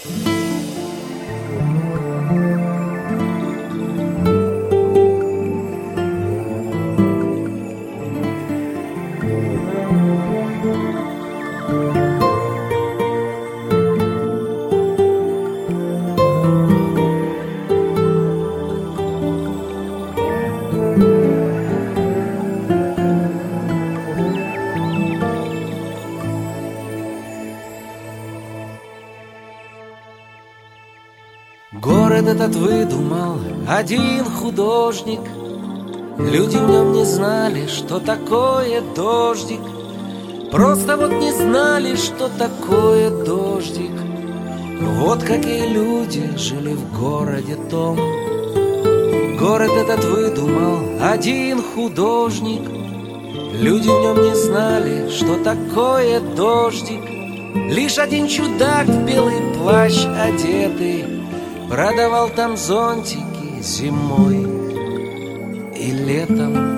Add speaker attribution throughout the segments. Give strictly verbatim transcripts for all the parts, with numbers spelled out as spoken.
Speaker 1: Город этот выдумал один художник. Люди в нем не знали, что такое дождик. Просто вот не знали, что такое дождик. Вот какие люди жили в городе том. Город этот выдумал один художник. Люди в нем не знали, что такое дождик. Лишь один чудак в белый плащ одетый продавал там зонтики зимой и летом.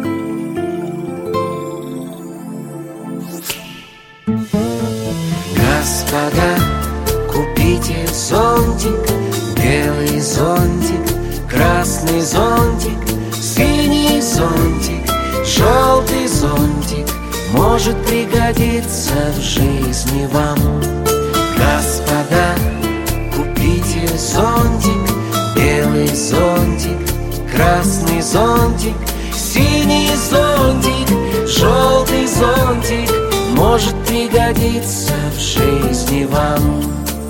Speaker 1: Господа, купите зонтик, белый зонтик, красный зонтик, синий зонтик, желтый зонтик, может пригодиться в жизни вам. Господа, купите зонтик, белый зонтик, красный зонтик, синий зонтик, желтый зонтик, может пригодиться в жизни вам.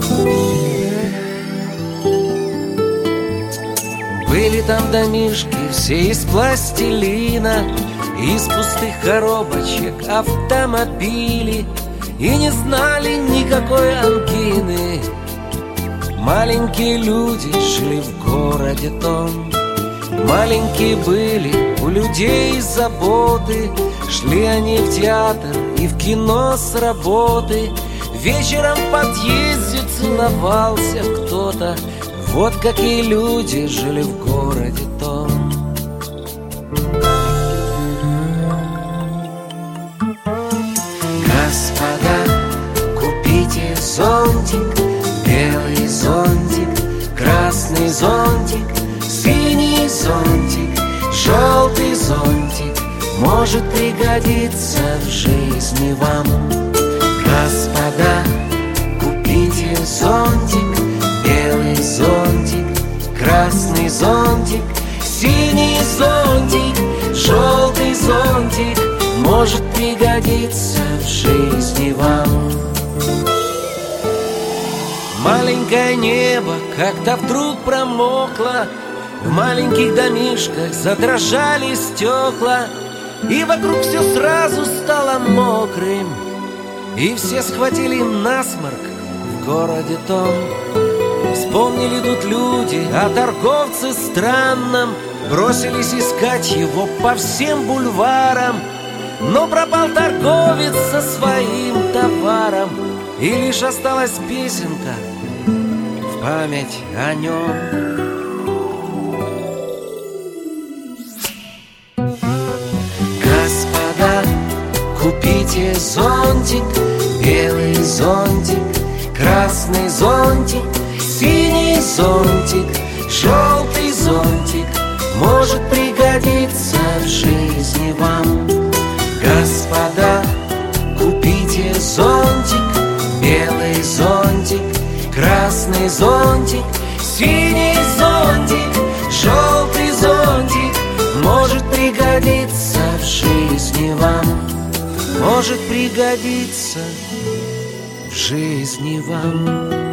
Speaker 1: Были там домишки все из пластилина, из пустых коробочек автомобили, и не знали никакой ангины. Маленькие люди жили в городе том. Маленькие были у людей заботы. Шли они в театр и в кино с работы. Вечером в подъезде целовался кто-то. Вот какие люди жили в городе том. Господа, купите зонтик, белый зонтик, красный зонтик, синий зонтик, желтый зонтик, может пригодиться в жизни вам. Господа, купите зонтик, белый зонтик, красный зонтик, синий зонтик, желтый зонтик, может пригодиться в жизни вам. Маленькое небо как-то вдруг промокло, в маленьких домишках задрожали стекла, и вокруг все сразу стало мокрым, и все схватили насморк в городе том. Вспомнили тут люди о торговце странном, бросились искать его по всем бульварам. Но пропал торговец со своим товаром, и лишь осталась песенка в память о нем. Господа, купите зонтик, белый зонтик, красный зонтик, синий зонтик, желтый зонтик, может пригодиться в жизни вам. Господа, купите зонтик, белый зонтик, красный зонтик, синий зонтик, желтый зонтик, может пригодиться в жизни вам. Может пригодиться в жизни вам.